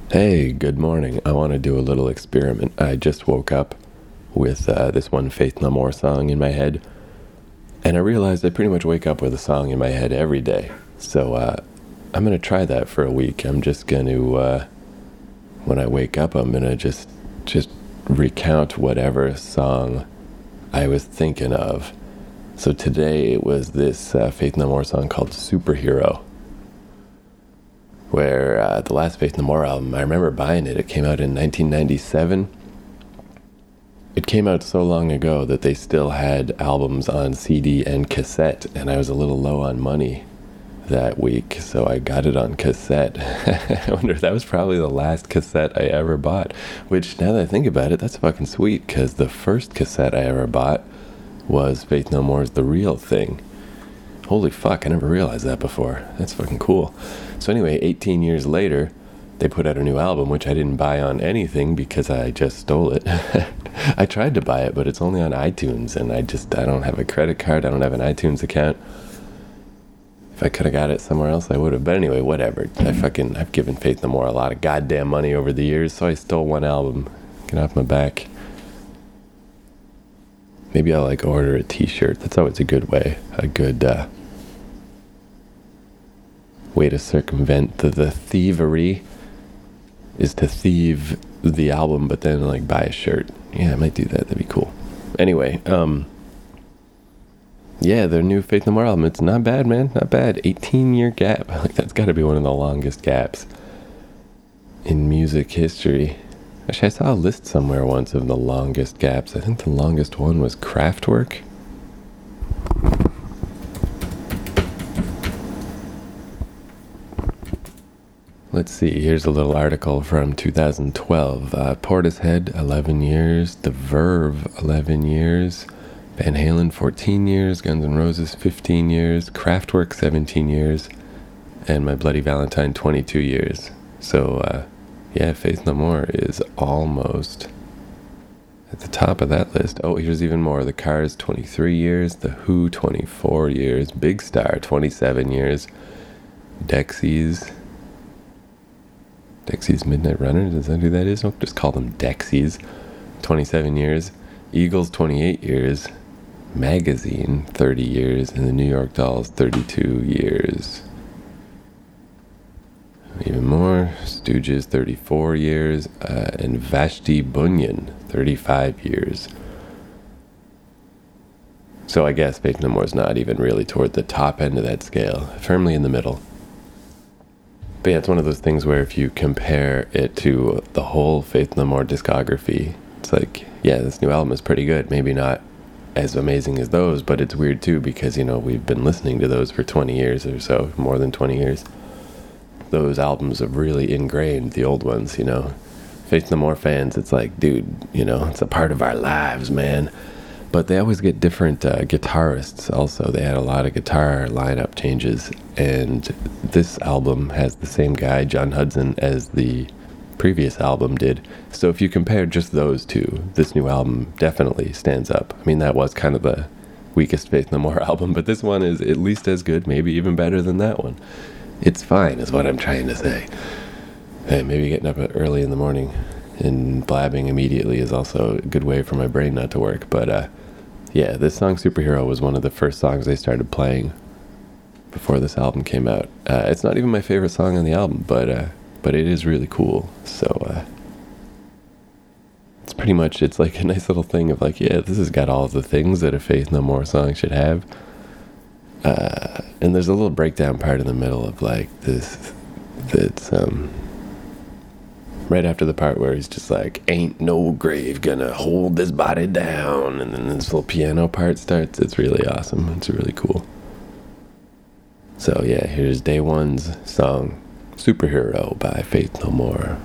Hey, good morning. I want to do a little experiment. I just woke up with this one Faith No More song in my head, and I realized I pretty much wake up with a song in my head every day. So I'm going to try that for a week. I'm just going to, when I wake up, I'm going to just recount whatever song I was thinking of. So today it was this Faith No More song called Superhero, where the last Faith No More album, I remember buying it. It came out in 1997. It came out so long ago that they still had albums on CD and cassette, and I was a little low on money that week, so I got it on cassette. I wonder if that was probably the last cassette I ever bought, which, now that I think about it, that's fucking sweet, because the first cassette I ever bought was Faith No More's The Real Thing. Holy fuck, I never realized that before. That's fucking cool. So anyway, 18 years later, they put out a new album, which I didn't buy on anything because I just stole it. I tried to buy it, but it's only on iTunes, and I don't have a credit card, I don't have an iTunes account. If I could have got it somewhere else, I would have. But anyway, whatever. I've given Faith No More a lot of goddamn money over the years, so I stole one album. Get off my back. Maybe I'll order a t-shirt. That's always a good way. A good way to circumvent the thievery is to thieve the album, but then buy a shirt. Yeah, I might do that. That'd be cool. Anyway, yeah, their new Faith No More album. It's not bad, man. Not bad. 18-year gap. That's got to be one of the longest gaps in music history. Actually, I saw a list somewhere once of the longest gaps. I think the longest one was Kraftwerk. Let's see, here's a little article from 2012. Portishead, 11 years. The Verve, 11 years. Van Halen, 14 years. Guns N' Roses, 15 years. Kraftwerk, 17 years. And My Bloody Valentine, 22 years. So, yeah, Faith No More is almost at the top of that list. Oh, here's even more. The Cars, 23 years. The Who, 24 years. Big Star, 27 years. Dexys Midnight Runners, is that who that is? Don't just call them Dexys. 27 years. Eagles, 28 years. Magazine, 30 years. And the New York Dolls, 32 years. Even more. Stooges, 34 years. And Vashti Bunyan, 35 years. So I guess Faith No More is not even really toward the top end of that scale. Firmly in the middle. But yeah, it's one of those things where if you compare it to the whole Faith No More discography, it's yeah, this new album is pretty good. Maybe not as amazing as those, but it's weird too because, we've been listening to those for 20 years or so, more than 20 years. Those albums have really ingrained the old ones, Faith No More fans, it's dude, it's a part of our lives, man. But they always get different guitarists also. They had a lot of guitar lineup changes. And this album has the same guy, John Hudson, as the previous album did. So if you compare just those two, this new album definitely stands up. I mean, that was kind of the weakest Faith No More album, but this one is at least as good, maybe even better than that one. It's fine, is what I'm trying to say. Hey, maybe getting up early in the morning and blabbing immediately is also a good way for my brain not to work. But yeah, this song Superhero was one of the first songs they started playing before this album came out. It's not even my favorite song on the album, but it is really cool. So it's pretty much, it's a nice little thing of yeah, this has got all of the things that a Faith No More song should have. And there's a little breakdown part in the middle of this that's right after the part where he's just ain't no grave gonna hold this body down, and then this little piano part starts. It's really awesome. It's really cool. So yeah, here's Day One's song Superhero by Faith No More.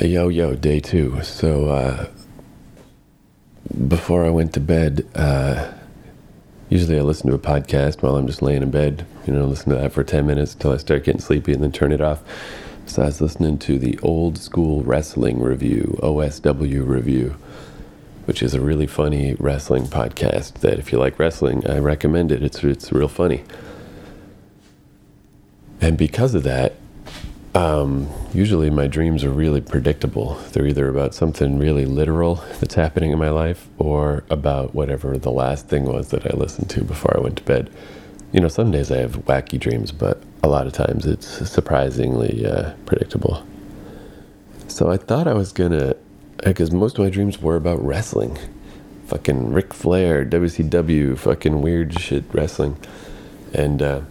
Yo, day 2. So, before I went to bed, usually I listen to a podcast while I'm just laying in bed, listen to that for 10 minutes until I start getting sleepy and then turn it off. So I was listening to the Old School Wrestling Review, OSW Review, which is a really funny wrestling podcast that if you like wrestling, I recommend it. It's real funny. And because of that, usually my dreams are really predictable. They're either about something really literal that's happening in my life or about whatever the last thing was that I listened to before I went to bed. Some days I have wacky dreams, but a lot of times it's surprisingly predictable. So I thought I was gonna, because most of my dreams were about wrestling. Fucking Ric Flair, WCW, fucking weird shit wrestling. And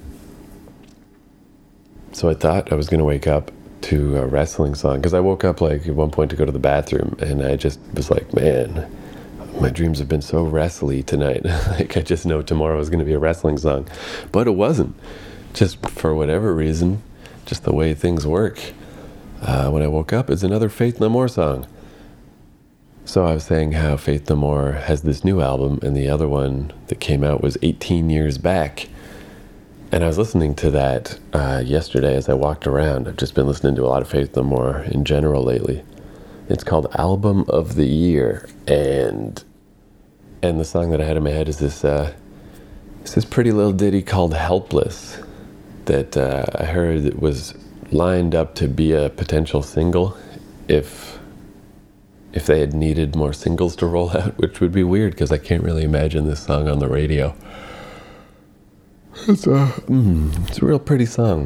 so I thought I was going to wake up to a wrestling song, because I woke up at one point to go to the bathroom, and I just was like, man, my dreams have been so wrestly tonight. I just know tomorrow is going to be a wrestling song. But it wasn't. Just for whatever reason, just the way things work. When I woke up, it's another Faith No More song. So I was saying how Faith No More has this new album, and the other one that came out was 18 years back. And I was listening to that yesterday as I walked around. I've just been listening to a lot of Faith No More in general lately. It's called Album of the Year, and the song that I had in my head is this pretty little ditty called Helpless that I heard it was lined up to be a potential single if they had needed more singles to roll out, which would be weird because I can't really imagine this song on the radio. It's a real pretty song.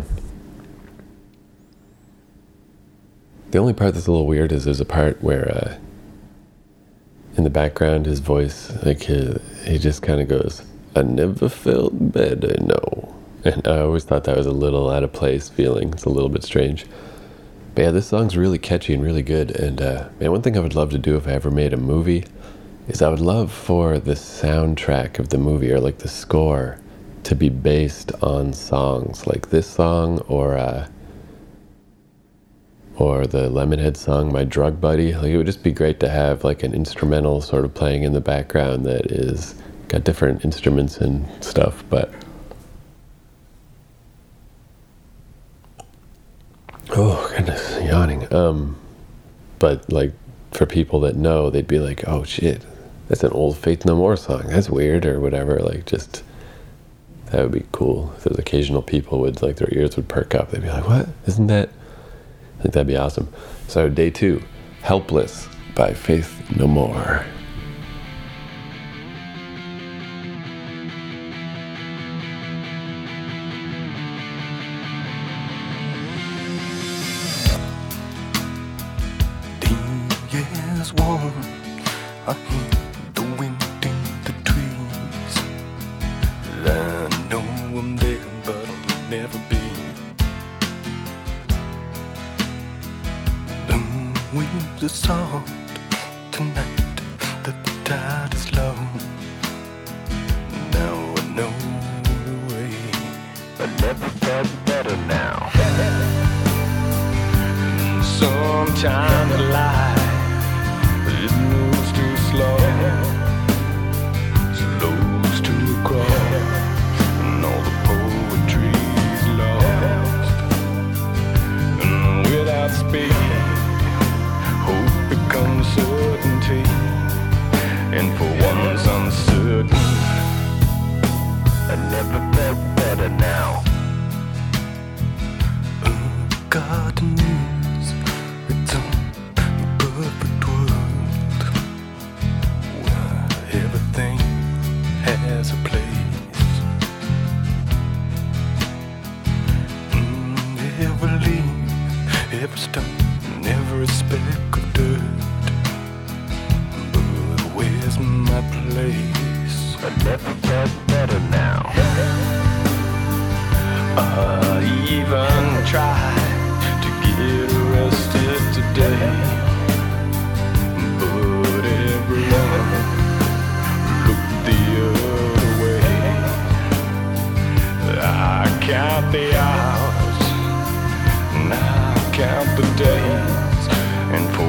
The only part that's a little weird is there's a part where in the background his voice, he just kind of goes, I never felt better, no. And I always thought that was a little out of place feeling. It's a little bit strange. But yeah, this song's really catchy and really good. And man, one thing I would love to do if I ever made a movie is I would love for the soundtrack of the movie, or the score, to be based on songs like this song or the Lemonhead song, My Drug Buddy. It would just be great to have an instrumental sort of playing in the background that is got different instruments and stuff. But oh goodness, yawning. But for people that know, they'd be like, oh shit, that's an old Faith No More song. That's weird or whatever. That would be cool. If those occasional people would, their ears would perk up. They'd be like, what? Isn't that? I think that'd be awesome. So, day 2, Helpless by Faith No More. The air's warm. I hear the wind in the trees. I know I'm there, but I'll never be. The waves are soft tonight, the tide is low. Now I know the way. I never felt better now. Sometimes life, it moves too slow. Slows to a crawl, and all the poetry's lost. And without speed, hope becomes certainty. And for once uncertain, I never felt better now. Garden is its own perfect world, where everything has a place. Every leaf, every stone, every speck of dirt. But where's my place? I never felt better now. I even tried to get arrested today, but everyone looked the other way. I count the hours, and I count the days, and for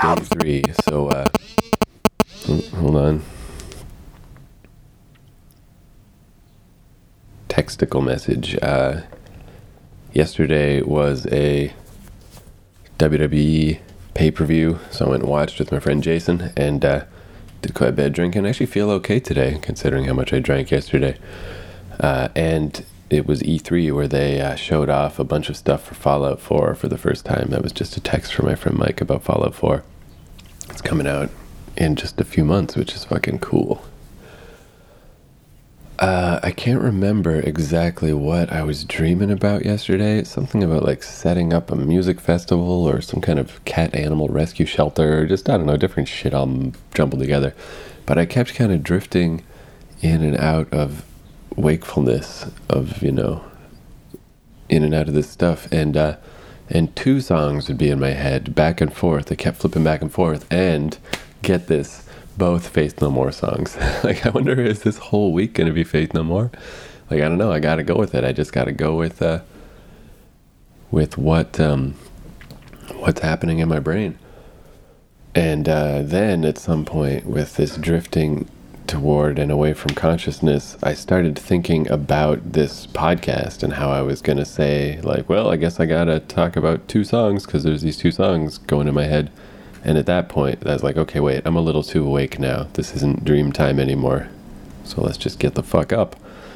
43. So, hold on. Textical message. Yesterday was a WWE pay-per-view, so I went and watched with my friend Jason, and did quite a bit of drinking. I actually feel okay today, considering how much I drank yesterday. And it was E3 where they showed off a bunch of stuff for Fallout 4 for the first time. That was just a text from my friend Mike about Fallout 4. It's coming out in just a few months, which is fucking cool. I can't remember exactly what I was dreaming about yesterday. Something about like setting up a music festival or some kind of cat animal rescue shelter, or just, I don't know, different shit all jumbled together. But I kept kind of drifting in and out of wakefulness of, you know, in and out of this stuff. And two songs would be in my head back and forth. I kept flipping back and forth, and get this, both Faith No More songs. Like, I wonder, is this whole week going to be Faith No More? Like, I don't know. I got to go with it. I just got to go with what's happening in my brain. And then at some point with this drifting toward and away from consciousness, I started thinking about this podcast and how I was going to say, like, well, I guess I got to talk about two songs because there's these two songs going in my head. And at that point, I was like, okay, wait, I'm a little too awake now. This isn't dream time anymore. So let's just get the fuck up.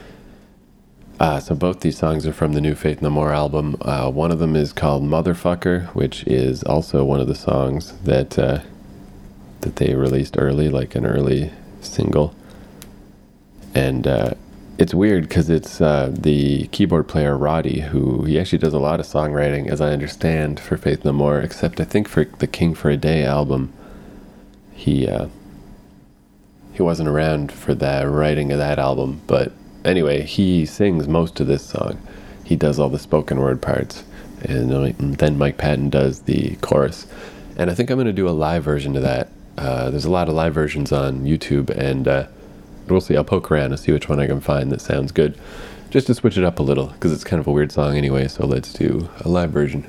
So both these songs are from the new Faith No More album. One of them is called Motherfucker, which is also one of the songs that they released early, like an early single. And it's weird because it's the keyboard player Roddy, who he actually does a lot of songwriting, as I understand, for Faith No More, except I think for the King for a Day album, he wasn't around for the writing of that album. But anyway, he sings most of this song. He does all the spoken word parts, and then Mike Patton does the chorus. And I think I'm going to do a live version of that. There's a lot of live versions on YouTube, and we'll see. I'll poke around and see which one I can find that sounds good, just to switch it up a little, because it's kind of a weird song anyway, so let's do a live version.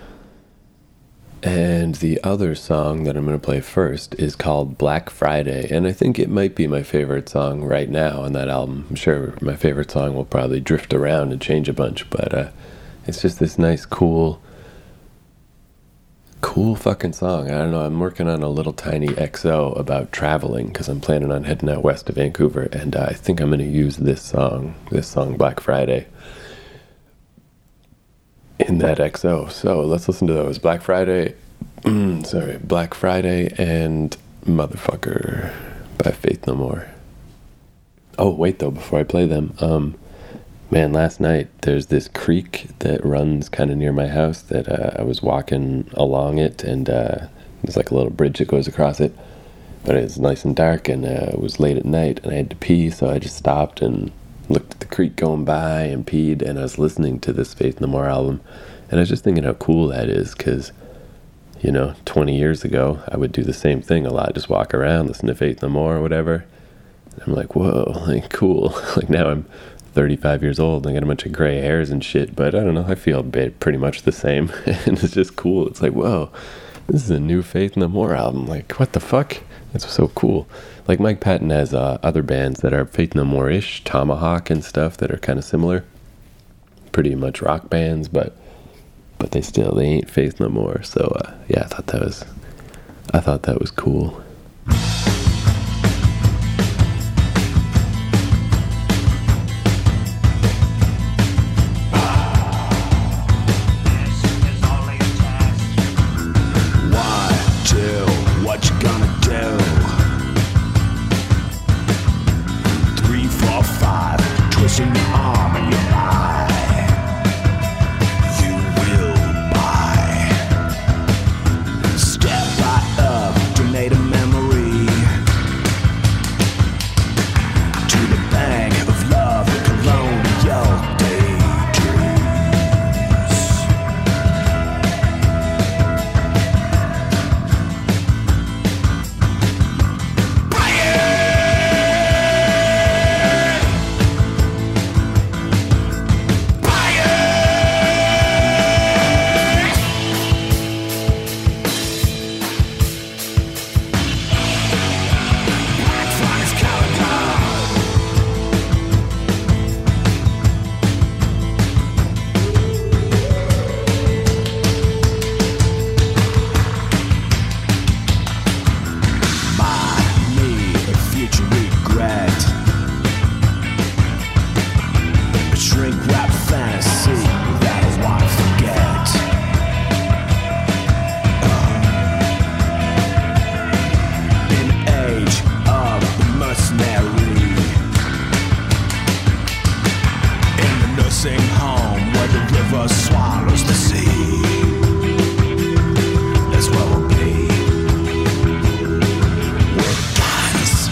And the other song that I'm going to play first is called Black Friday, and I think it might be my favorite song right now on that album. I'm sure my favorite song will probably drift around and change a bunch, but it's just this nice, cool fucking song. I don't know, I'm working on a little tiny XO about traveling because I'm planning on heading out west of Vancouver, and I think I'm going to use this song Black Friday, in that XO. So let's listen to those. Black Friday and Motherfucker by Faith No More. Oh wait, though, before I play them, man, last night there's this creek that runs kind of near my house that I was walking along it, and there's like a little bridge that goes across it, but it's nice and dark, and it was late at night, and I had to pee, so I just stopped and looked at the creek going by and peed, and I was listening to this Faith No More album, and I was just thinking how cool that is, because, you know, 20 years ago, I would do the same thing a lot, just walk around, listen to Faith No More or whatever, and I'm like, whoa, like, cool. Like, now I'm 35 years old and I got a bunch of gray hairs and shit, but I don't know, I feel pretty much the same. And it's just cool. It's like, whoa, this is a new Faith No More album. Like, what the fuck? That's so cool. Like, Mike Patton has other bands that are Faith No More-ish, Tomahawk and stuff, that are kind of similar, pretty much rock bands, but they ain't Faith No More. So yeah, I thought that was cool. Step right up to made a man. across the sea. That's why we'll pay with guns.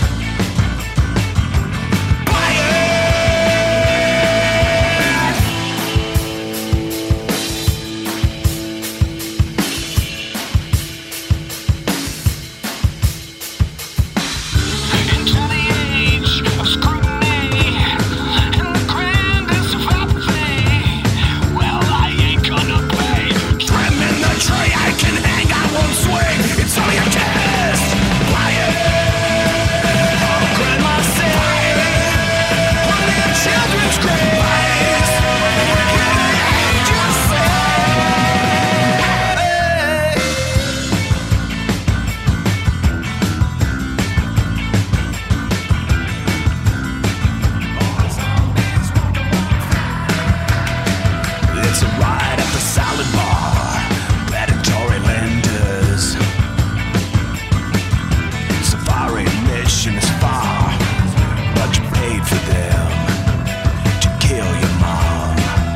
Into the age of scrutiny and the grandest of apathy. Well, I ain't gonna play. Trim in the tree, I can hang, I won't swing. It's all your test. Play it. I'll grind myself. Play your children's graves. Just say. It's a ride at the salad bar, predatory lenders. Safari mission is far, but you paid for them to kill your mom.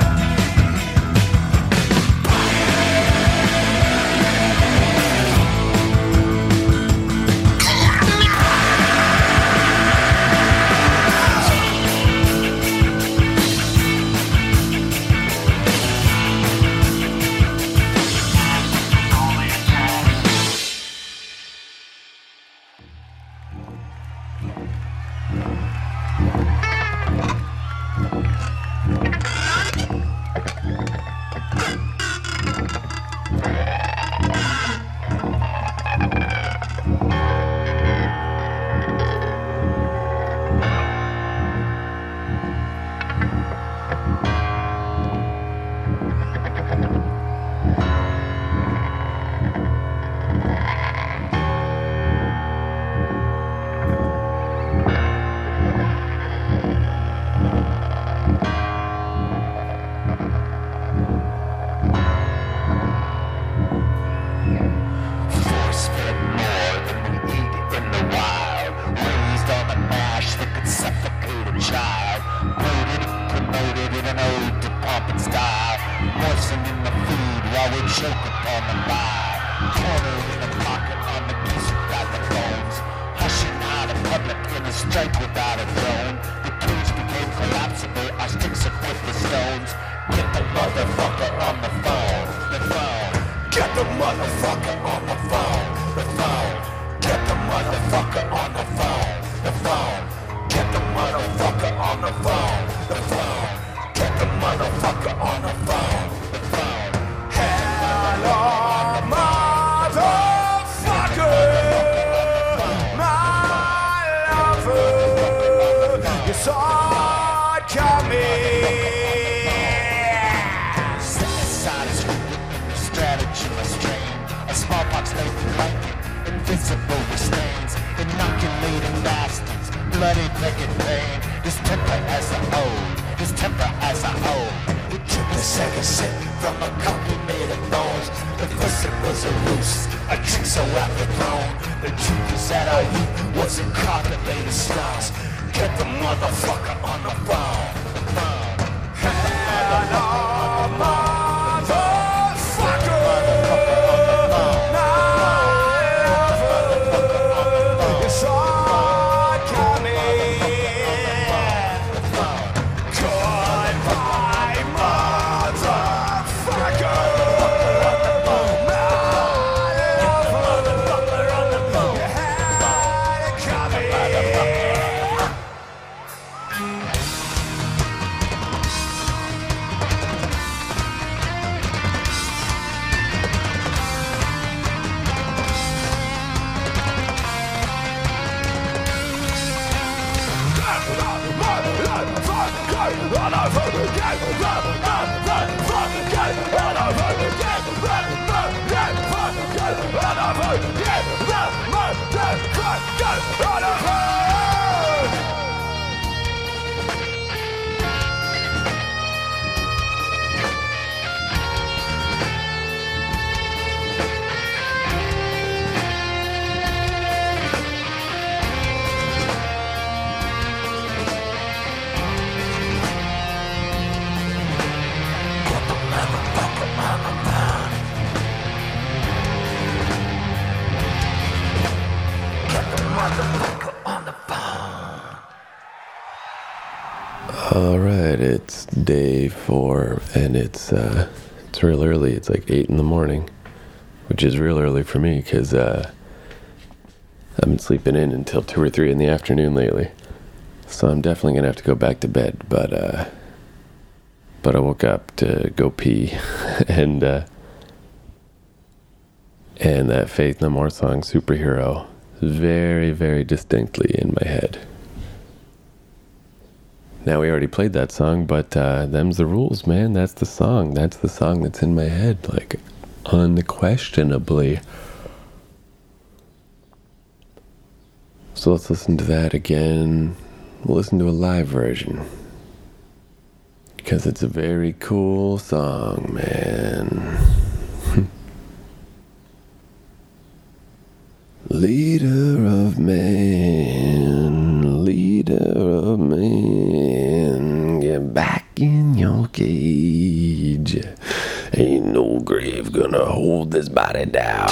Force-fed more than we eat in the wild. Raised on the mash that could suffocate a child. Loaded and promoted in an ode to pomp and style. Moistened in the food while we choke upon the lie. Cornered in a pocket on the piece without the bones. Hushing out a public in a strike without a throne. The cage became collapsible. Our sticks are with the stones. Get the motherfucker on the phone. The phone. Get the motherfucker on the phone. The phone. Get the motherfucker on the phone. The phone. Get the motherfucker on the phone. The phone. Get the motherfucker on the phone. The phone. Hello, motherfucker. My lover. You saw it coming. Set aside his strategy restrained. A smallpox laden blanket, invisible with stains, inoculating bastards, bloody picket pain. His temper as a ode, his temper as a ode. He took a second sip from a cup he made of bones. The first sip was a ruse, a trick so aptly thrown. The truth is that our youth wasn't calculated stars. Get the motherfucker on the phone. The phone. Get the motherfucker on the phone. It's day 4, and it's real early. It's like 8 in the morning, which is real early for me because I've been sleeping in until 2 or 3 in the afternoon lately. So I'm definitely gonna have to go back to bed. But I woke up to go pee, and that Faith No More song, Superhero, very, very distinctly in my head. Now, we already played that song, but them's the rules, man. That's the song. That's the song that's in my head, like, unquestionably. So let's listen to that again. We'll listen to a live version, because it's a very cool song, man. Leader of man, get back in your cage. Ain't no grave gonna hold this body down.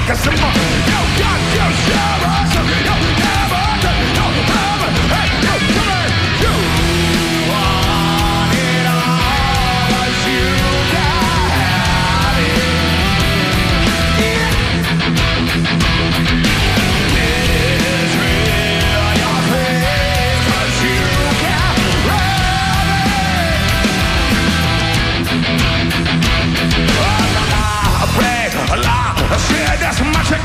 'cause you got your shivers, you never, hey, you want it all, but you can't have it. Israel, your face, but you can't have it. I pray, Allah, I said that's much.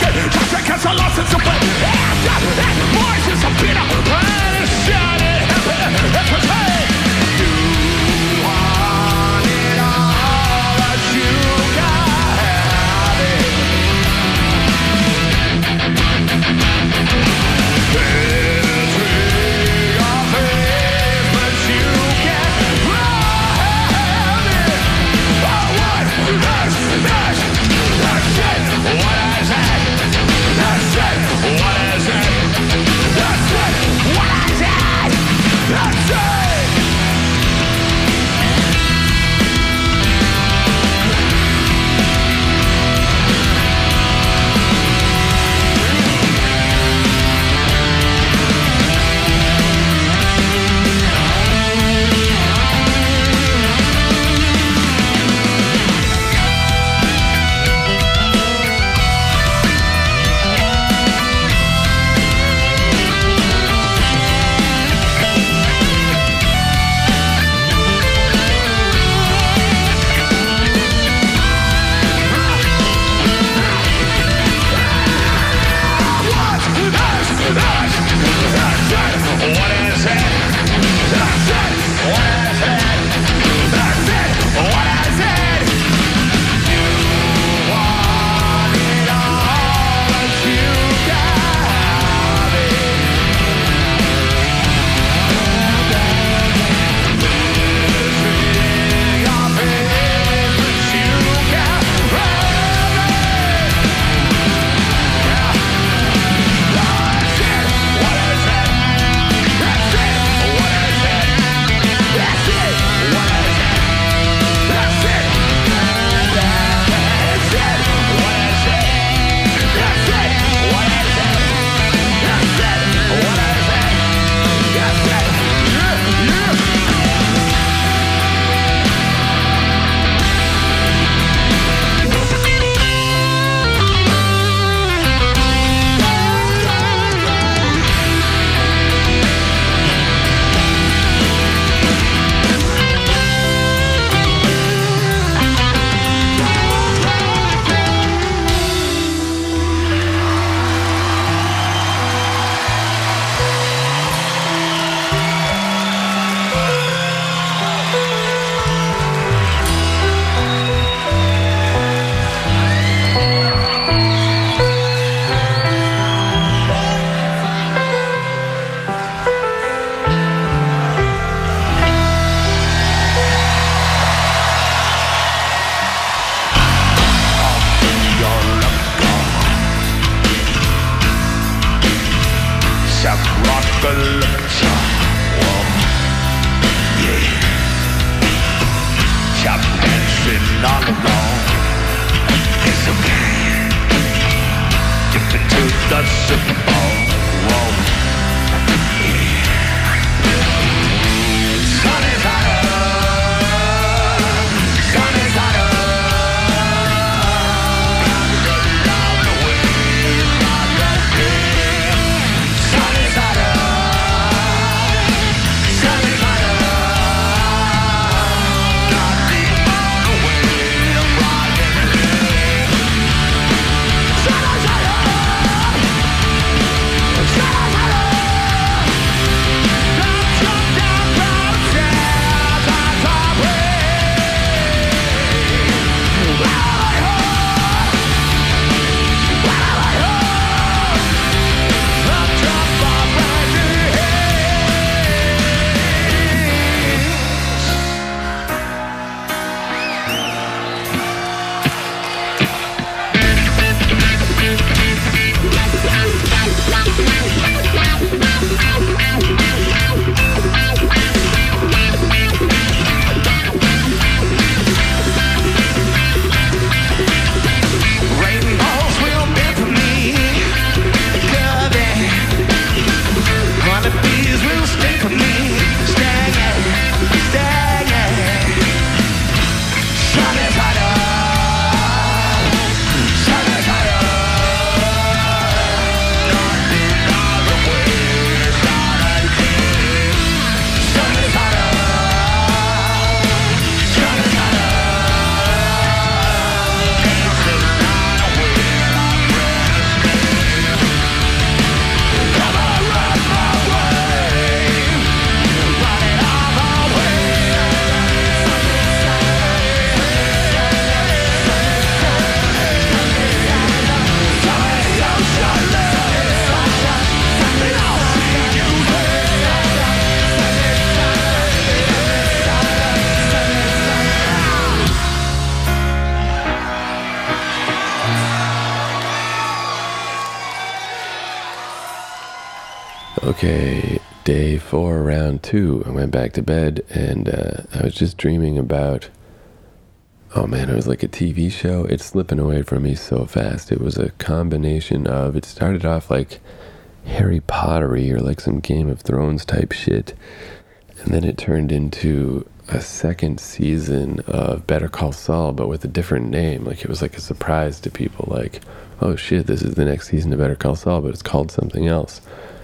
Okay, day 4, round 2. I went back to bed, and I was just dreaming about... Oh man, it was like a TV show. It's slipping away from me so fast. It was a combination of... It started off like Harry Pottery or like some Game of Thrones type shit. And then it turned into a second season of Better Call Saul, but with a different name. Like, it was like a surprise to people. Like, oh shit, this is the next season of Better Call Saul, but it's called something else.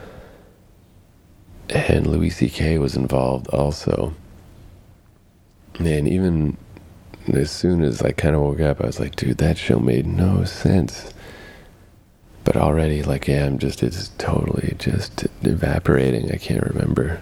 And Louis C.K. was involved also. And even as soon as I kind of woke up, I was like, dude, that show made no sense. But already, like, yeah, it's totally just evaporating. I can't remember.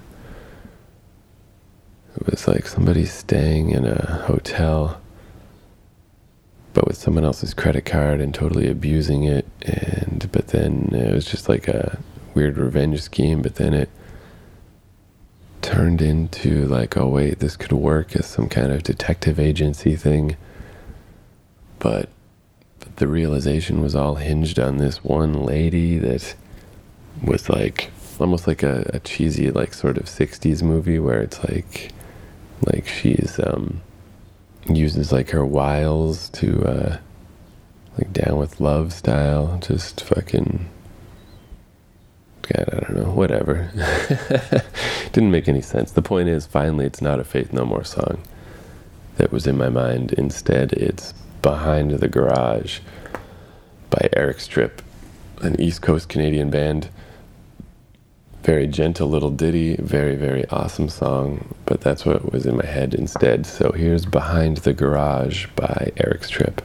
It was like somebody staying in a hotel, but with someone else's credit card and totally abusing it. But then it was just like a weird revenge scheme. But then it turned into like, oh wait, this could work as some kind of detective agency thing. But the realization was all hinged on this one lady that was like almost like a cheesy, like sort of 60s movie where it's like she's uses like her wiles to like Down with Love style, just fucking, God, I don't know, whatever. Didn't make any sense. The point is, finally, it's not a Faith No More song that was in my mind. Instead, it's Behind the Garage by Eric Stripp, an East Coast Canadian band. Very gentle little ditty, very, very awesome song, but that's what was in my head instead. So here's Behind the Garage by Eric Stripp.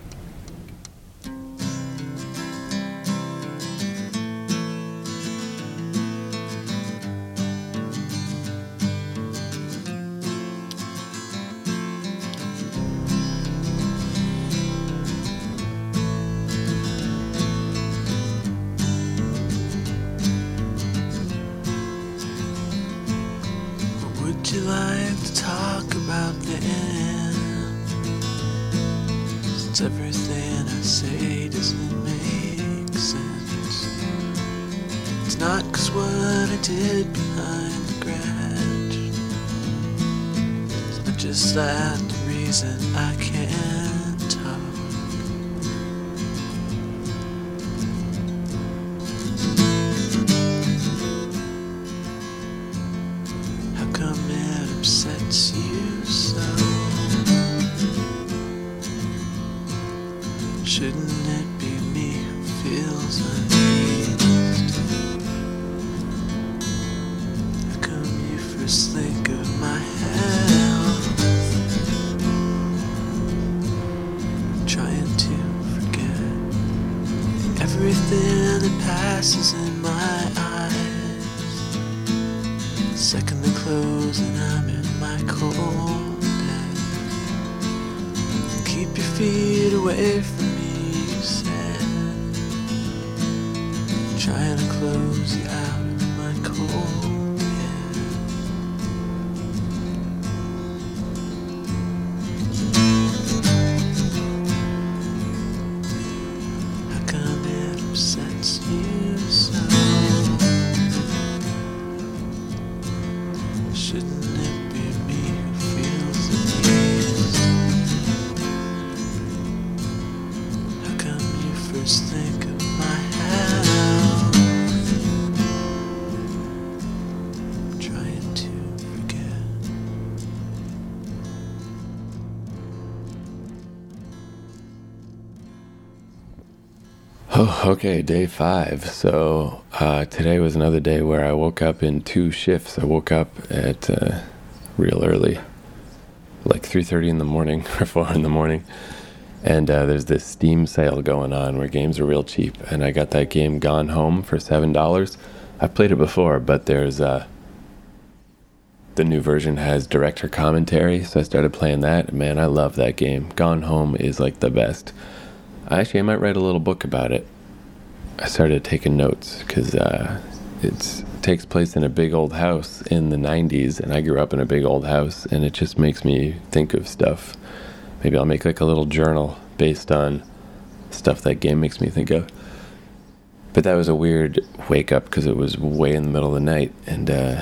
Would you like to talk about the end? Since everything I say doesn't make sense. It's not 'cause what I did behind the garage. It's not just that the reason I can't talk. Upsets you so. Shouldn't it be me who feels uneased? How come you first think of my health? Trying to forget everything that passes in my eyes. Second they close and I'm in my cold bed. Keep your feet away from me, you said. Trying to close you out of my cold bed. How come it upsets you so? Shouldn't it be me who feels uneased? How come you first think of my health? Trying to forget. Oh, okay, day 5. So today was another day where I woke up in 2 shifts. I woke up at real early, like 3:30 in the morning or 4 in the morning. And there's this Steam sale going on where games are real cheap. And I got that game Gone Home for $7. I've played it before, but there's the new version has director commentary. So I started playing that. Man, I love that game. Gone Home is like the best. Actually, I might write a little book about it. I started taking notes because it takes place in a big old house in the 90s, and I grew up in a big old house, and it just makes me think of stuff. Maybe I'll make like a little journal based on stuff that game makes me think of. But that was a weird wake up because it was way in the middle of the night, and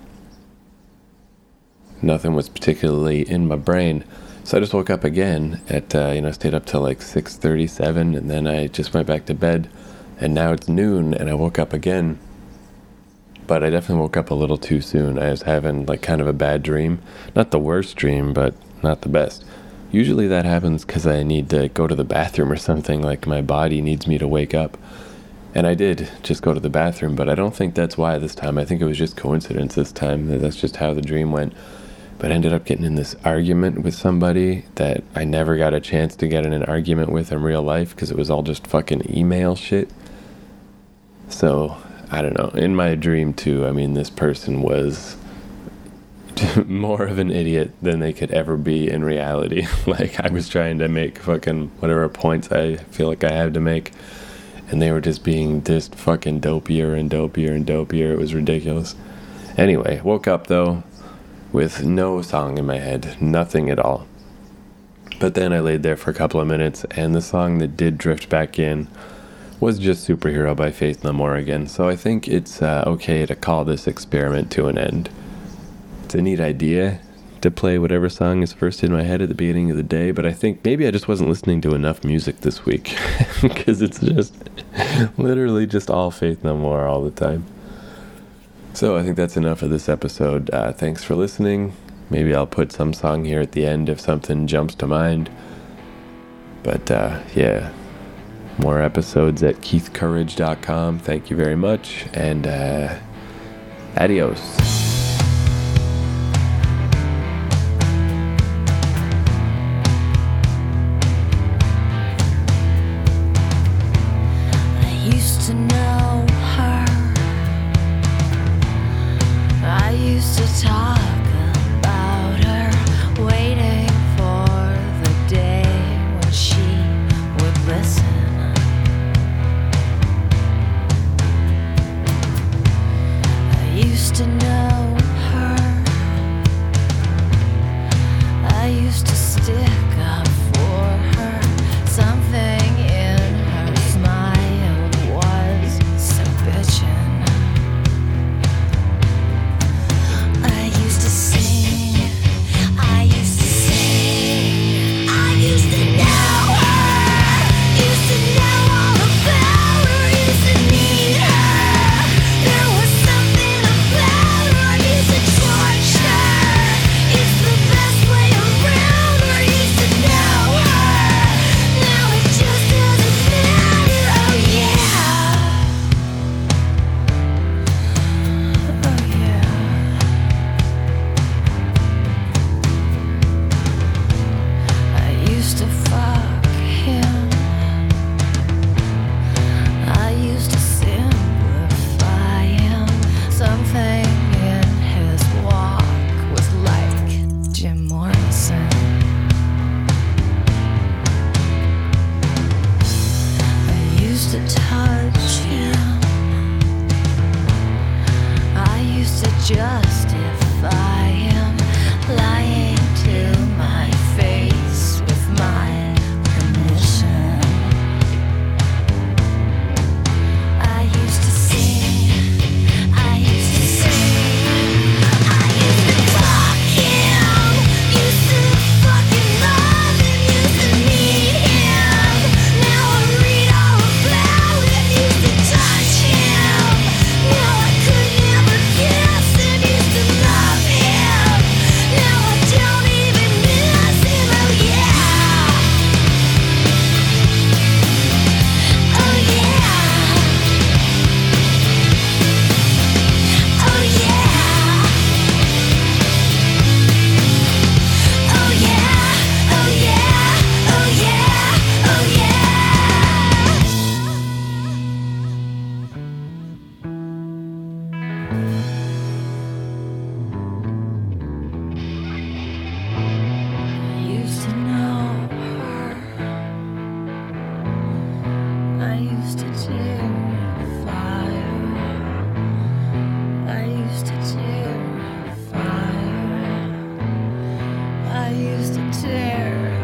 nothing was particularly in my brain. So I just woke up again at, stayed up till like 6:37, and then I just went back to bed, and now it's noon, and I woke up again. But I definitely woke up a little too soon. I was having like kind of a bad dream. Not the worst dream, but not the best. Usually that happens because I need to go to the bathroom or something, like my body needs me to wake up. And I did just go to the bathroom, but I don't think that's why this time. I think it was just coincidence this time. That's just how the dream went. But I ended up getting in this argument with somebody that I never got a chance to get in an argument with in real life because it was all just fucking email shit. So, I don't know. In my dream, too, I mean, this person was more of an idiot than they could ever be in reality. Like, I was trying to make fucking whatever points I feel like I had to make, and they were just being just fucking dopier and dopier and dopier. It was ridiculous. Anyway, woke up, though, with no song in my head. Nothing at all. But then I laid there for a couple of minutes, and the song that did drift back in was just Superhero by Faith No More again. So I think it's okay to call this experiment to an end. It's a neat idea to play whatever song is first in my head at the beginning of the day, but I think maybe I just wasn't listening to enough music this week because it's just literally just all Faith No More all the time. So I think that's enough of this episode. Thanks for listening. Maybe I'll put some song here at the end if something jumps to mind. But yeah, more episodes at keithcourage.com. Thank you very much, and adios.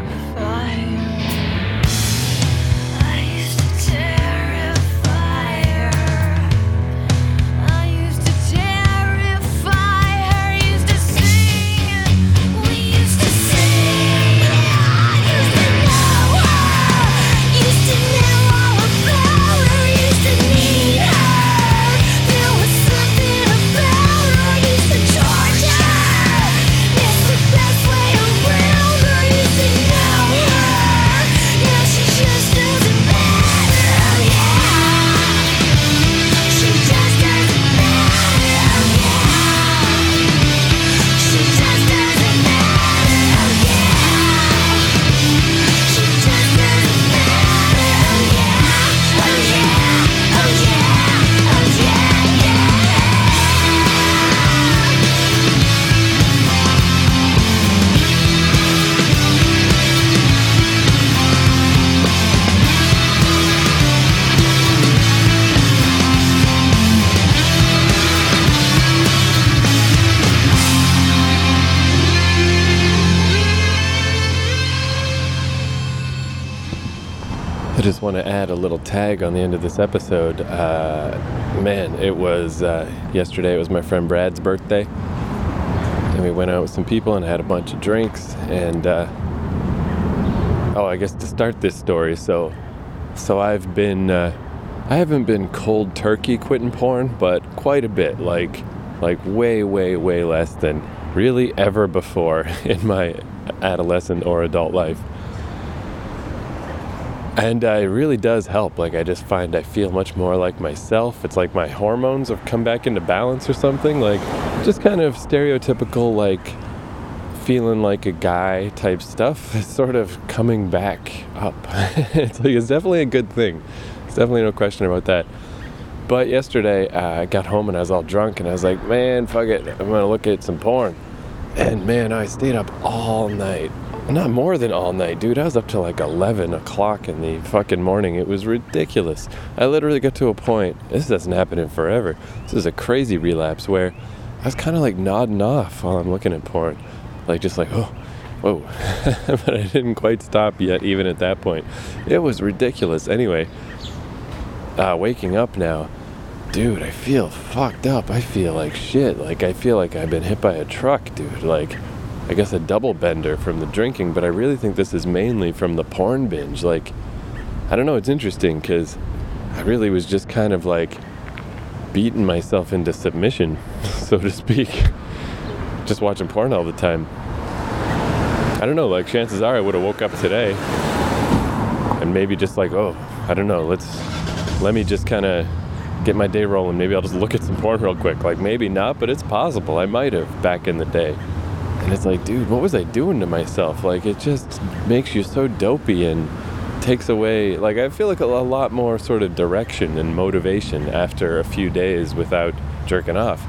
I used to terrify I just want to add a little tag on the end of this episode. Man, it was yesterday. It was my friend Brad's birthday, and we went out with some people and had a bunch of drinks. And I guess to start this story, so I've been I haven't been cold turkey quitting porn, but quite a bit, like way less than really ever before in my adolescent or adult life. And it really does help. Like, I just find I feel much more like myself. It's like my hormones have come back into balance or something. Like, just kind of stereotypical, like, feeling like a guy type stuff is sort of coming back up. It's definitely a good thing. There's definitely no question about that. But yesterday, I got home and I was all drunk and I was like, man, fuck it. I'm going to look at some porn. And man, I stayed up all night. Not more than all night, dude. I was up till like 11 o'clock in the fucking morning. It was ridiculous. I literally got to a point, this doesn't happen in forever. This is a crazy relapse where I was kind of like nodding off while I'm looking at porn. Like, just like, oh, whoa. But I didn't quite stop yet, even at that point. It was ridiculous. Anyway, waking up now, dude, I feel fucked up. I feel like shit. Like, I feel like I've been hit by a truck, dude. Like, I guess a double bender from the drinking, but I really think this is mainly from the porn binge. Like, I don't know, it's interesting because I really was just kind of like beating myself into submission, so to speak, just watching porn all the time. I don't know, like, chances are I would have woke up today and maybe just like, oh, I don't know, let me just kind of get my day rolling. Maybe I'll just look at some porn real quick. Like, maybe not, but it's possible. I might have back in the day. And it's like, dude, what was I doing to myself? Like, it just makes you so dopey and takes away, like, I feel like a lot more sort of direction and motivation after a few days without jerking off.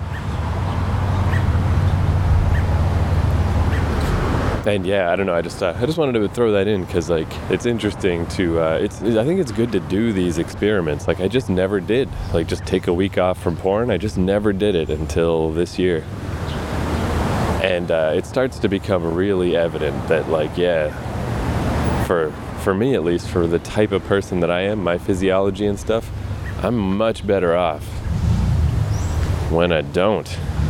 And yeah, I don't know, I just wanted to throw that in because, like, it's interesting to, I think it's good to do these experiments. Like, I just never did, like, just take a week off from porn. I just never did it until this year. And it starts to become really evident that, like, yeah, for me at least, for the type of person that I am, my physiology and stuff, I'm much better off when I don't.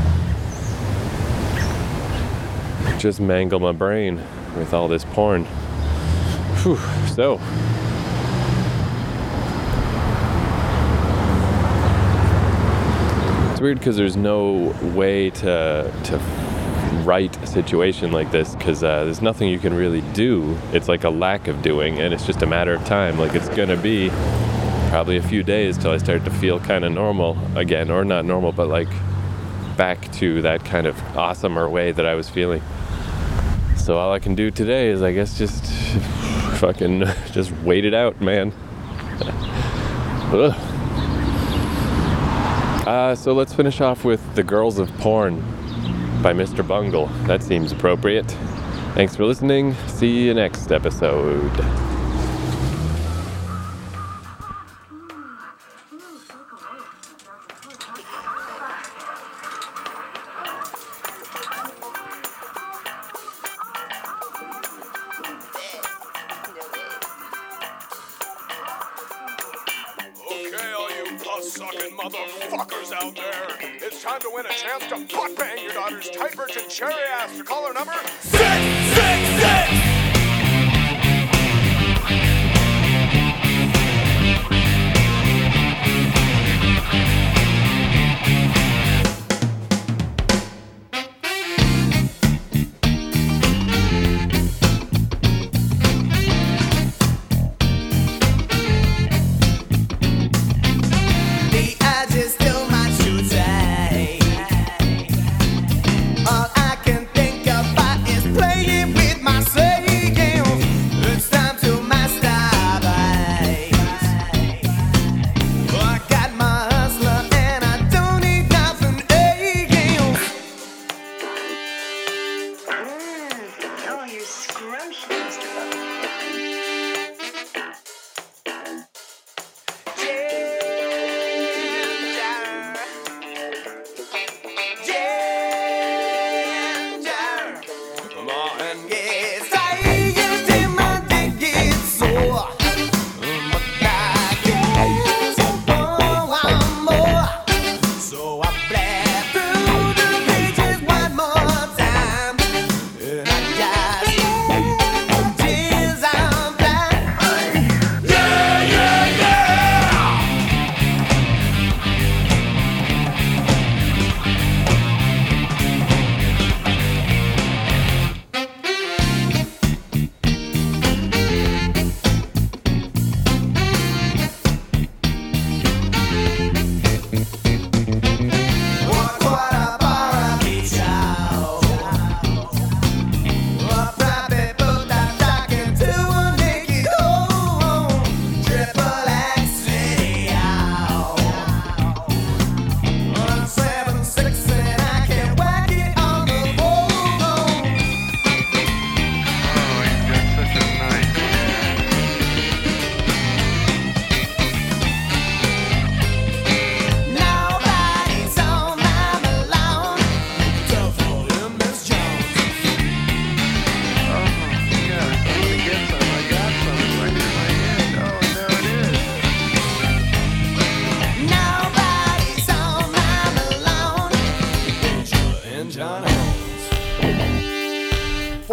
Just mangle my brain with all this porn. Whew, so. It's weird because there's no way to right a situation like this because there's nothing you can really do. It's like a lack of doing, and it's just a matter of time. Like, it's gonna be probably a few days till I start to feel kind of normal again, or not normal, but like back to that kind of awesomer way that I was feeling. So all I can do today is, I guess, just fucking just wait it out, man. So let's finish off with The Girls of Porn by Mr. Bungle. That seems appropriate. Thanks for listening. See you next episode. Okay, all you puss-sucking motherfuckers out there, it's time to win a chance to butt-bang your daughter's tight virgin cherry ass. To call her number 666!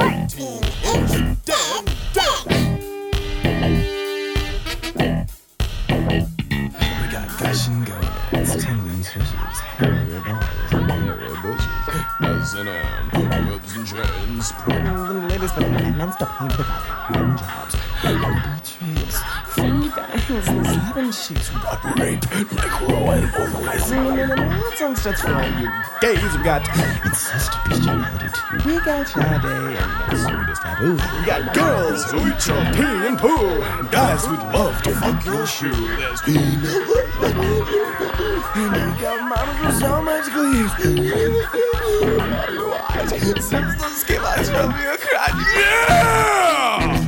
18-inch dead. We got gushing gonads, tingling tissues, hairy balls, and hairy bushes, S&M, whips and chains, pregnant ladies with amendments to paint the hand jobs, trees, funky bangs, and slapping cheeks. We got rape, necro, and vocalizing, and nonsense that's for all you gays. We got incest, bestiality too. We got Friday and the sweetest taboo. We got girls who eat your pee and poo, and guys who'd love to fuck your shoe. There's and we got mamas with so much glee. Since the skin eyes from your crotch. Yeah!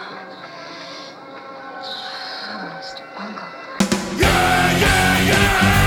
Yeah, yeah, yeah!